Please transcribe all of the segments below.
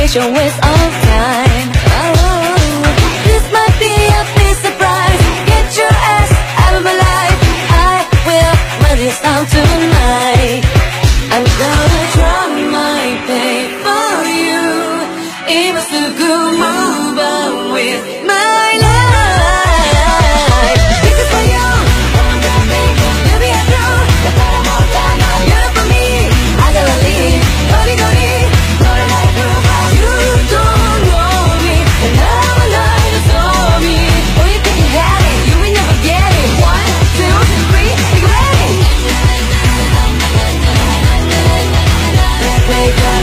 conversation waste of time. Oh, this might be a big surprise. Get your ass out of my life. I will run this down tonight. I'm gonna try my best for you. It was a good move on with my life. This is for you. You'll be a through. You're for me. I gotta leave. Goody goody. You don't know me, and now I know you saw me. Oh, you think you had it, you will never get it. 1, 2, 3, be ready. Wake up.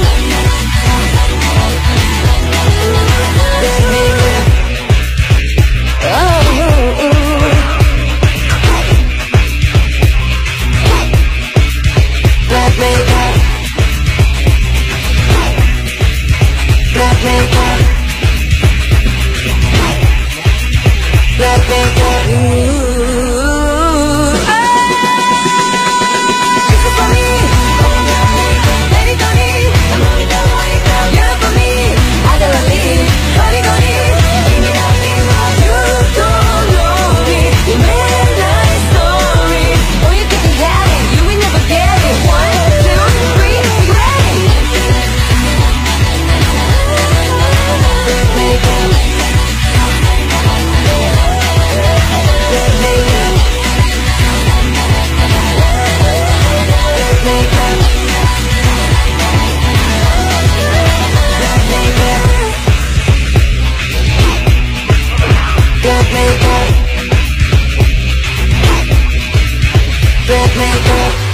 Black makeup.